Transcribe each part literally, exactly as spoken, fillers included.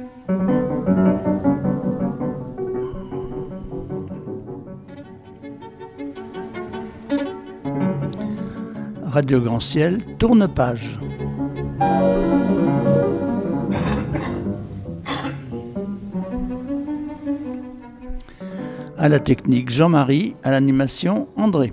Radio Grand Ciel, tourne-page. À la technique Jean-Marie, à l'animation André.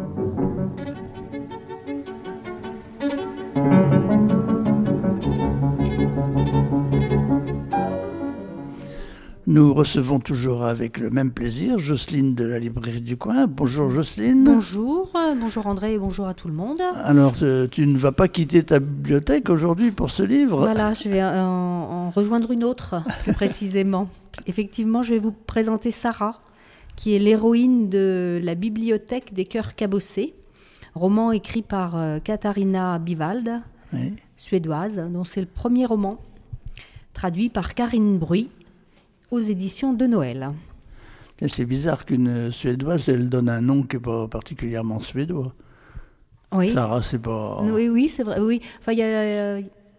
Nous recevons toujours avec le même plaisir Jocelyne de la librairie du coin. Bonjour Jocelyne. Bonjour, bonjour André et bonjour à tout le monde. Alors euh, tu ne vas pas quitter ta bibliothèque aujourd'hui pour ce livre ? Voilà, je vais en, en rejoindre une autre plus précisément. Effectivement, je vais vous présenter Sarah, qui est l'héroïne de La bibliothèque des cœurs cabossés, roman écrit par euh, Katarina Bivald, oui. Suédoise, dont c'est le premier roman, traduit par Karine Bruy, aux éditions de Noël. Et c'est bizarre qu'une Suédoise, elle donne un nom qui n'est pas particulièrement suédois. Oui. Sarah, c'est pas... Oui, oui, c'est vrai. Oui, enfin, il y a... Euh...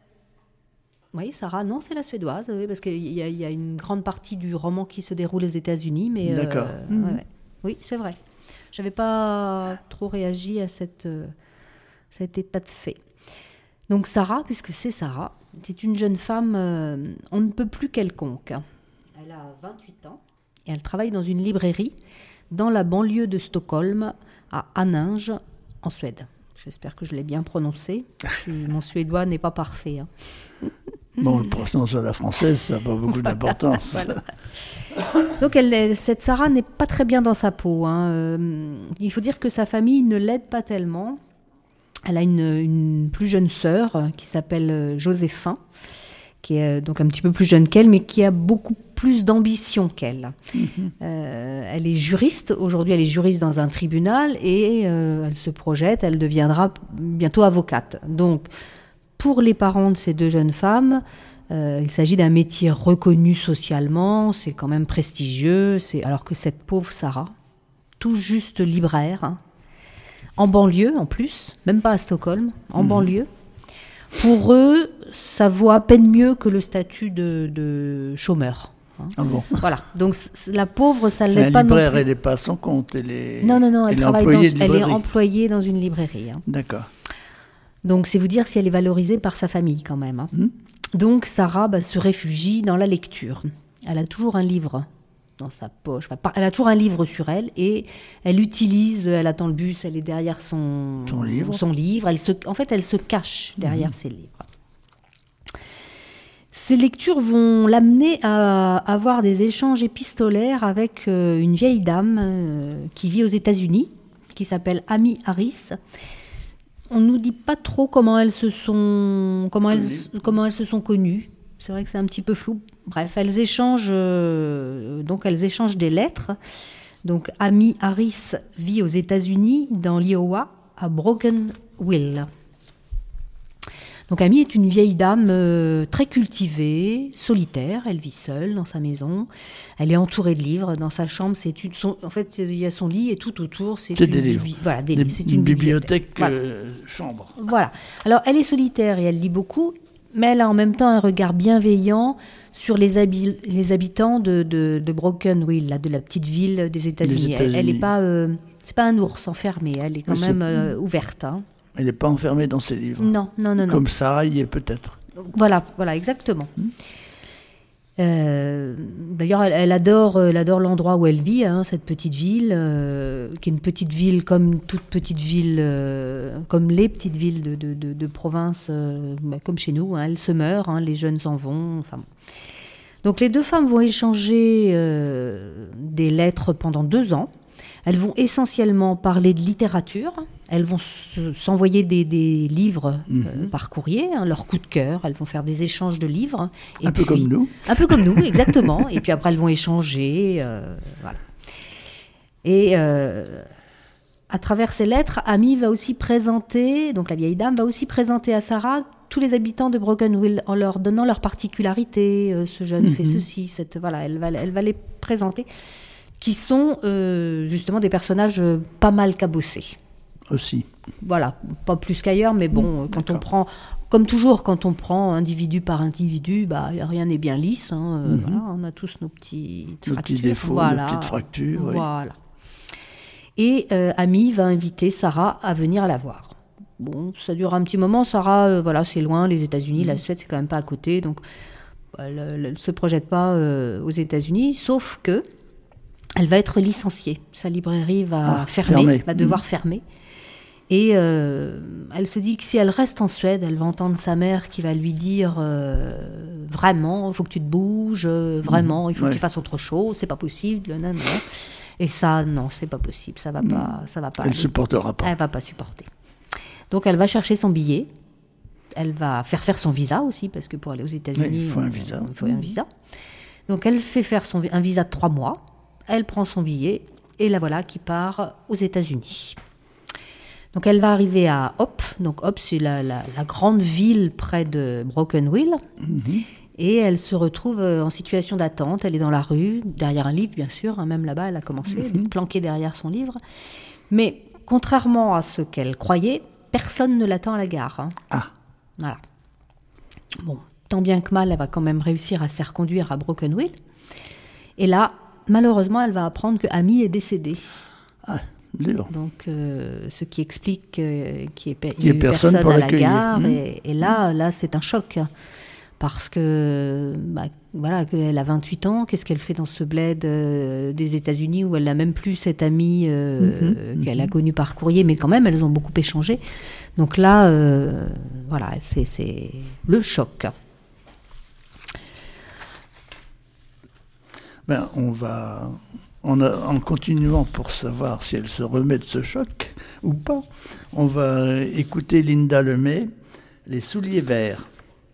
Oui, Sarah, non, c'est la Suédoise, oui, parce qu'il y, y a une grande partie du roman qui se déroule aux États-Unis. Mais, D'accord. Euh, mmh. ouais, ouais. Oui, c'est vrai. Je n'avais pas trop réagi à cette, euh, cet état de fait. Donc Sarah, puisque c'est Sarah, c'est une jeune femme, euh, on ne peut plus quelconque. Elle a vingt-huit ans et elle travaille dans une librairie dans la banlieue de Stockholm, à Haninge, en Suède. J'espère que je l'ai bien prononcé. Je, mon suédois n'est pas parfait. Hein. Bon, le prononce à la française, ça n'a pas beaucoup voilà. d'importance. Voilà. Donc elle, cette Sarah n'est pas très bien dans sa peau. Hein. Euh, il faut dire que sa famille ne l'aide pas tellement. Elle a une, une plus jeune sœur qui s'appelle Joséphine, qui est donc un petit peu plus jeune qu'elle, mais qui a beaucoup plus d'ambition qu'elle. Mmh. Euh, elle est juriste, aujourd'hui elle est juriste dans un tribunal et euh, elle se projette, elle deviendra bientôt avocate. Donc pour les parents de ces deux jeunes femmes, euh, il s'agit d'un métier reconnu socialement, c'est quand même prestigieux, c'est, alors que cette pauvre Sarah, tout juste libraire, hein, en banlieue en plus, même pas à Stockholm, en mmh. banlieue, pour eux, ça vaut à peine mieux que le statut de, de chômeur. Hein. Ah bon. Voilà. Donc c- la pauvre, ça ne l'est pas non plus. La libraire, elle n'est pas à son compte. Elle est, non, non, non, elle, elle, travaille est, dans, elle est employée dans une librairie. Hein. D'accord. Donc c'est vous dire si elle est valorisée par sa famille quand même. Hein. Mmh. Donc Sarah bah, se réfugie dans la lecture. Elle a toujours un livre dans sa poche. Enfin, elle a toujours un livre sur elle et elle utilise, elle attend le bus, elle est derrière son, son livre. Son livre. Elle se, en fait, elle se cache derrière mmh. ses livres. Ces lectures vont l'amener à avoir des échanges épistolaires avec euh, une vieille dame euh, qui vit aux États-Unis, qui s'appelle Amy Harris. On ne nous dit pas trop comment elles se sont, comment elles, comment elles se sont connues. C'est vrai que c'est un petit peu flou. Bref, elles échangent, euh, donc elles échangent des lettres. Donc Amy Harris vit aux États-Unis, dans l'Iowa, à Broken Hill. Donc Amy est une vieille dame euh, très cultivée, solitaire. Elle vit seule dans sa maison. Elle est entourée de livres. Dans sa chambre, c'est une, son, en fait, il y a son lit et tout autour, c'est, c'est une, des livres. Bibi, voilà, des des, livres. C'est une bibliothèque, bibliothèque. Euh, voilà. chambre. Voilà. Alors elle est solitaire et elle lit beaucoup, mais elle a en même temps un regard bienveillant sur les, habi- les habitants de, de, de Broken Hill, là, de la petite ville des États-Unis. États-Unis. Elle, elle est pas, euh, c'est pas un ours enfermé. Elle est quand mais même euh, ouverte. Hein. Elle n'est pas enfermée dans ses livres. Non, non, non. Comme non. Sarah y est peut-être. Voilà, voilà, exactement. Mmh. Euh, d'ailleurs, elle, elle, adore, elle adore l'endroit où elle vit, hein, cette petite ville, euh, qui est une petite ville comme toute petite ville, euh, comme les petites villes de, de, de, de province, euh, bah, comme chez nous. Hein, elle se meurt, hein, les jeunes s'en vont. Enfin, donc les deux femmes vont échanger euh, des lettres pendant deux ans. Elles vont essentiellement parler de littérature. Elles vont se, s'envoyer des, des livres mmh. euh, par courrier, hein, leur coup de cœur. Elles vont faire des échanges de livres. Et un puis, peu comme nous. Un peu comme nous, exactement. Et puis après, elles vont échanger. Euh, voilà. Et euh, à travers ces lettres, Amy va aussi présenter, donc la vieille dame va aussi présenter à Sarah tous les habitants de Broken Hill en leur donnant leurs particularités. Euh, ce jeune mmh. fait ceci, cette, voilà, elle va, elle va les présenter. Qui sont euh, justement des personnages euh, pas mal cabossés. Aussi. Voilà, pas plus qu'ailleurs, mais bon, mmh, quand on prend comme toujours, quand on prend individu par individu, bah, rien n'est bien lisse. Hein, euh, mm-hmm. voilà, on a tous nos petits nos petits défauts, voilà, nos petites fractures. Voilà. Oui. Et euh, Amy va inviter Sarah à venir la voir. Bon, ça dure un petit moment. Sarah, euh, voilà, c'est loin, les États-Unis, mmh. la Suède, c'est quand même pas à côté, donc elle ne se projette pas euh, aux États-Unis, sauf que elle va être licenciée. Sa librairie va ah, fermer, fermé. va devoir mmh. fermer. Et euh, elle se dit que si elle reste en Suède, elle va entendre sa mère qui va lui dire euh, vraiment, il faut que tu te bouges, euh, vraiment, il faut ouais. que tu fasses autre chose, c'est pas possible, non, non. Et ça, non, c'est pas possible, ça va pas, ça va pas. Elle ne supportera pas. Elle va pas supporter. Donc elle va chercher son billet, elle va faire faire son visa aussi, parce que pour aller aux États-Unis, il faut un visa. Il faut un visa. Donc elle fait faire son, un visa de trois mois, elle prend son billet, et la voilà qui part aux États-Unis. Donc elle va arriver à Hope, donc Hope c'est la, la, la grande ville près de Broken Wheel, mm-hmm. et elle se retrouve en situation d'attente, elle est dans la rue, derrière un livre bien sûr, hein, même là-bas elle a commencé, mm-hmm. elle est planquée derrière son livre, mais contrairement à ce qu'elle croyait, personne ne l'attend à la gare. Hein. Ah. Voilà. Bon, tant bien que mal, elle va quand même réussir à se faire conduire à Broken Wheel, et là, malheureusement, elle va apprendre que Amy est décédée. Ah. Dur. Donc, euh, ce qui explique euh, qu'il n'y ait, qu ait personne, personne à la gare. Mmh. Et, et là, là, c'est un choc. Parce que, bah, voilà, elle a vingt-huit ans. Qu'est-ce qu'elle fait dans ce bled euh, des États-Unis où elle n'a même plus cette amie euh, mmh. qu'elle mmh. a connue par courrier, mais quand même, elles ont beaucoup échangé. Donc là, euh, voilà, c'est, c'est le choc. Ben, on va... En, en continuant pour savoir si elle se remet de ce choc ou pas, on va écouter Linda Lemay, Les souliers verts.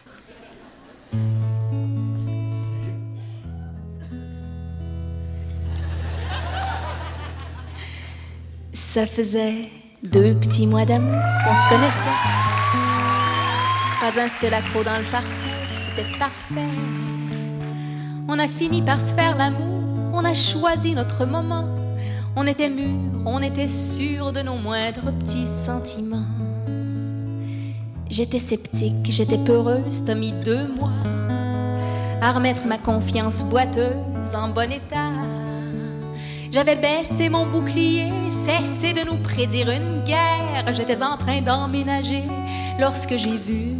Ça faisait deux petits mois d'amour qu'on se connaissait. Pas un seul accroc dans le parcours, c'était parfait. On a fini par se faire l'amour. On a choisi notre moment, on était mûrs, on était sûrs de nos moindres petits sentiments. J'étais sceptique, j'étais peureuse, t'as mis deux mois à remettre ma confiance boiteuse en bon état. J'avais baissé mon bouclier, cessé de nous prédire une guerre. J'étais en train d'emménager lorsque j'ai vu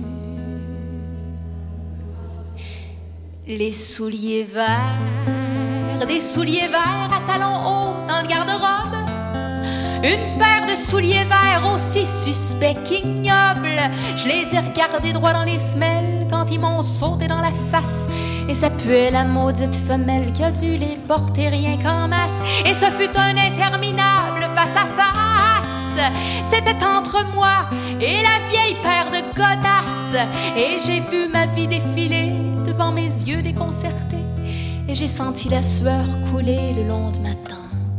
les souliers verts, des souliers verts à talons hauts dans le garde-robe. Une paire de souliers verts aussi suspects qu'ignobles. Je les ai regardés droit dans les semelles quand ils m'ont sauté dans la face. Et ça puait la maudite femelle qui a dû les porter rien qu'en masse. Et ce fut un interminable face à face. C'était entre moi et la vieille paire de godasses. Et j'ai vu ma vie défiler devant mes yeux déconcertés. Et j'ai senti la sueur couler le long de ma tempe.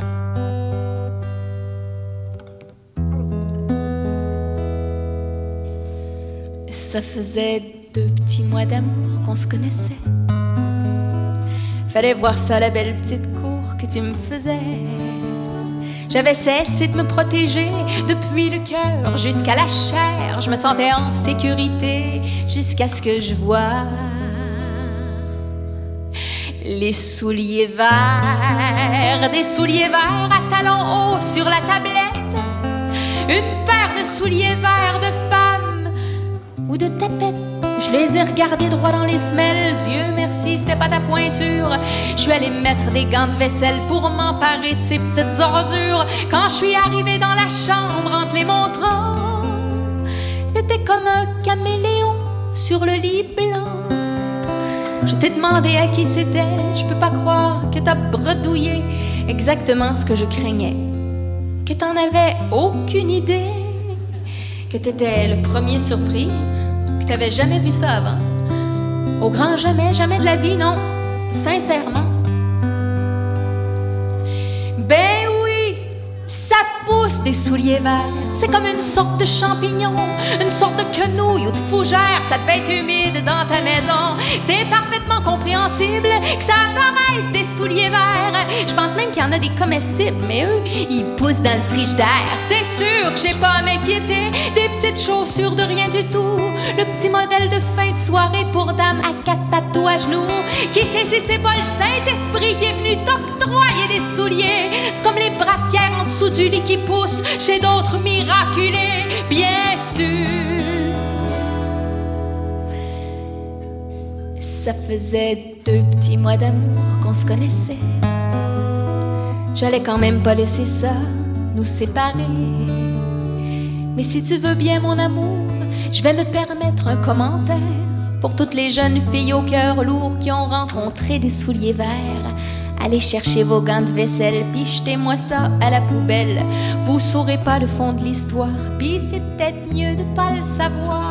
Ça faisait deux petits mois d'amour qu'on se connaissait. Fallait voir ça, la belle petite cour que tu me faisais. J'avais cessé de me protéger depuis le cœur jusqu'à la chair. Je me sentais en sécurité jusqu'à ce que je voie les souliers verts, des souliers verts à talons hauts sur la tablette. Une paire de souliers verts de femme ou de tapette. Je les ai regardés droit dans les semelles. Dieu merci, c'était pas ta pointure. Je suis allée mettre des gants de vaisselle pour m'emparer de ces petites ordures. Quand je suis arrivée dans la chambre en te les montrant, t'étais comme un caméléon sur le lit blanc. Je t'ai demandé à qui c'était. Je peux pas croire que t'as bredouillé exactement ce que je craignais. Que t'en avais aucune idée. Que t'étais le premier surpris. Que t'avais jamais vu ça avant. Au grand jamais, jamais de la vie, non. Sincèrement. Ben oui, ça pousse des souliers verts. C'est comme une sorte de champignon, une sorte de quenouille ou de fougère. Ça devait être humide dans ta maison. C'est parfaitement compréhensible que ça apparaisse des souliers verts. Je pense même qu'il y en a des comestibles, mais eux, ils poussent dans le frigidaire. C'est sûr que j'ai pas à m'inquiéter des petites chaussures de rien du tout. Le petit modèle de fin de soirée pour dame à quatre pattes ou à genoux. Qui sait si c'est pas le Saint-Esprit qui est venu t'octroyer des souliers? C'est comme les brassières en dessous du lit qui poussent chez d'autres miraculés, bien sûr. Ça faisait deux petits mois d'amour qu'on se connaissait. J'allais quand même pas laisser ça nous séparer. Mais si tu veux bien mon amour, je vais me permettre un commentaire pour toutes les jeunes filles au cœur lourd qui ont rencontré des souliers verts. Allez chercher vos gants de vaisselle, puis jetez-moi ça à la poubelle. Vous saurez pas le fond de l'histoire, puis c'est peut-être mieux de pas le savoir.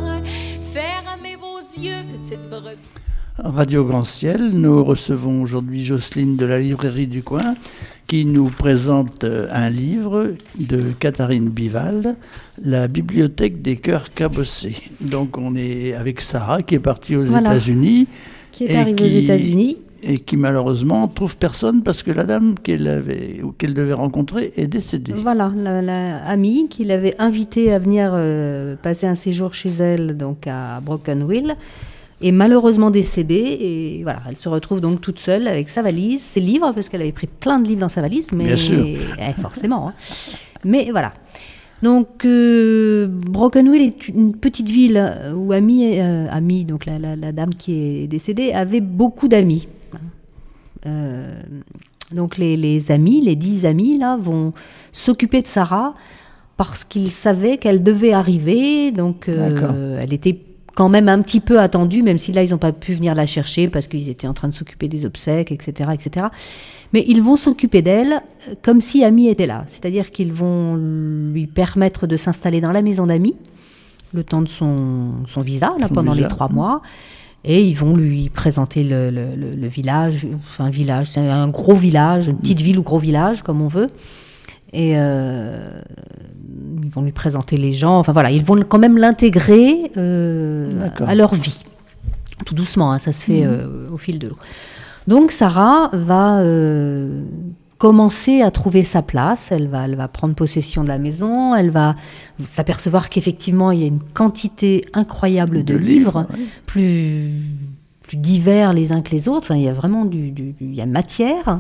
Fermez vos yeux, petite brebis. Radio Grand Ciel, nous recevons aujourd'hui Jocelyne de la librairie du coin qui nous présente un livre de Catherine Bival, La bibliothèque des cœurs cabossés. Donc on est avec Sarah qui est partie aux voilà. États-Unis. Qui est arrivée qui, aux États-Unis. Et qui malheureusement trouve personne parce que la dame qu'elle avait ou qu'elle devait rencontrer est décédée. Voilà, la, la amie qui l'avait invitée à venir euh, passer un séjour chez elle, donc à Brokenville, est malheureusement décédée et voilà, elle se retrouve donc toute seule avec sa valise, ses livres, parce qu'elle avait pris plein de livres dans sa valise, mais bien sûr. Eh, forcément. Hein. Mais voilà. Donc euh, Brokenville est une petite ville où Amy, euh, Amy donc la, la, la dame qui est décédée, avait beaucoup d'amis. Euh, donc les, les amis, les dix amis là, vont s'occuper de Sarah parce qu'ils savaient qu'elle devait arriver. Donc euh, elle était quand même un petit peu attendue, même si là ils n'ont pas pu venir la chercher parce qu'ils étaient en train de s'occuper des obsèques, et cetera, et cetera. Mais ils vont s'occuper d'elle comme si Amy était là. C'est-à-dire qu'ils vont lui permettre de s'installer dans la maison d'Amy le temps de son, son visa, là, son pendant visa. les trois mois. Et ils vont lui présenter le, le, le, le village, enfin un village, c'est un gros village, une petite ville ou gros village, comme on veut. Et euh, ils vont lui présenter les gens, enfin voilà, ils vont quand même l'intégrer euh, à leur vie. Tout doucement, hein, ça se fait mmh. euh, au fil de l'eau. Donc Sarah va euh, commencer à trouver sa place, elle va, elle va prendre possession de la maison, elle va s'apercevoir qu'effectivement il y a une quantité incroyable de, de livres, livres ouais. plus, plus divers les uns que les autres, enfin, il y a vraiment du, du, du, il y a matière.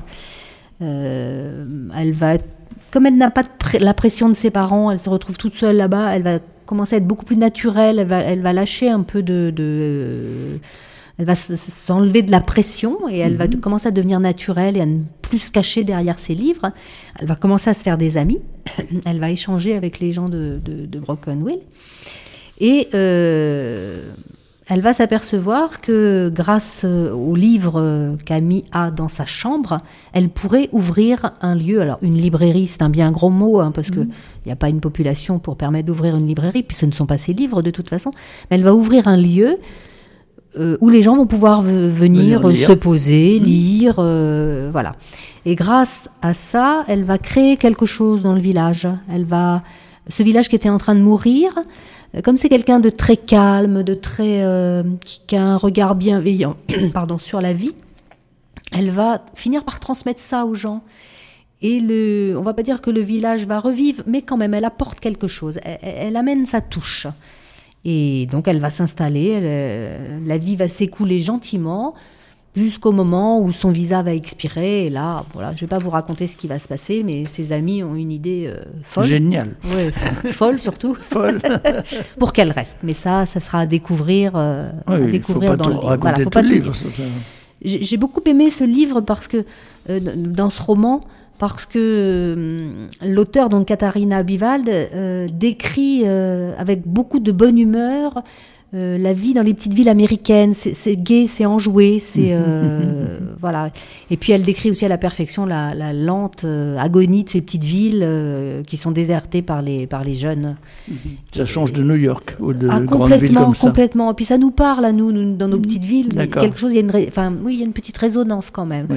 Euh, elle va, comme elle n'a pas de pré- la pression de ses parents, elle se retrouve toute seule là-bas, elle va commencer à être beaucoup plus naturelle, elle va, elle va lâcher un peu de... de euh, elle va s'enlever de la pression et elle mmh. va de, commencer à devenir naturelle et à ne plus se cacher derrière ses livres. Elle va commencer à se faire des amis. Elle va échanger avec les gens de, de, de Brokenville. Et euh, elle va s'apercevoir que grâce aux livres qu'Amy a dans sa chambre, elle pourrait ouvrir un lieu. Alors une librairie, c'est un bien gros mot, hein, parce mmh. qu'il n'y a pas une population pour permettre d'ouvrir une librairie, puis ce ne sont pas ses livres de toute façon. Mais elle va ouvrir un lieu Euh, où les gens vont pouvoir v- venir, venir se poser, mmh. lire, euh, voilà. Et grâce à ça, elle va créer quelque chose dans le village. Elle va, ce village qui était en train de mourir, euh, comme c'est quelqu'un de très calme, de très, euh, qui, qui a un regard bienveillant, pardon, sur la vie, elle va finir par transmettre ça aux gens. Et le, on va pas dire que le village va revivre, mais quand même, elle apporte quelque chose. Elle, elle amène sa touche. Et donc, elle va s'installer, elle, la vie va s'écouler gentiment jusqu'au moment où son visa va expirer. Et là, voilà, je ne vais pas vous raconter ce qui va se passer, mais ses amis ont une idée euh, folle. Génial. Ouais, folle surtout. Folle. Pour qu'elle reste. Mais ça, ça sera à découvrir, euh, oui, à découvrir faut pas dans le livre. Voilà, faut pas tout le livre. Ça, ça... J'ai, j'ai beaucoup aimé ce livre parce que, euh, dans ce roman, parce que euh, l'auteur, donc Katharina Biwald, euh, décrit euh, avec beaucoup de bonne humeur euh, la vie dans les petites villes américaines. C'est, c'est gai, c'est enjoué, c'est euh, voilà. Et puis elle décrit aussi à la perfection la, la lente euh, agonie de ces petites villes euh, qui sont désertées par les par les jeunes. Ça change de New York ou de ah, grandes villes comme ça. Complètement. Et puis ça nous parle à nous, nous dans nos petites villes. D'accord. Quelque chose, il y a une, enfin oui, il y a une petite résonance quand même. Oui.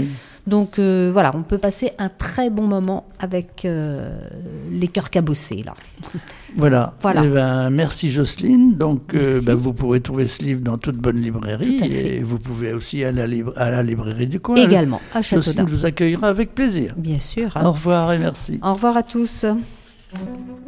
Donc euh, voilà, on peut passer un très bon moment avec euh, les cœurs cabossés là. Voilà. Voilà. Eh ben, merci Jocelyne. Donc euh, Merci. ben, vous pourrez trouver ce livre dans toute bonne librairie Tout à fait. et vous pouvez aussi aller à la, libra- à la librairie du coin. Également, à Jocelyne Châteaudun. vous accueillera avec plaisir. Bien sûr. Au revoir et merci. Au revoir à tous.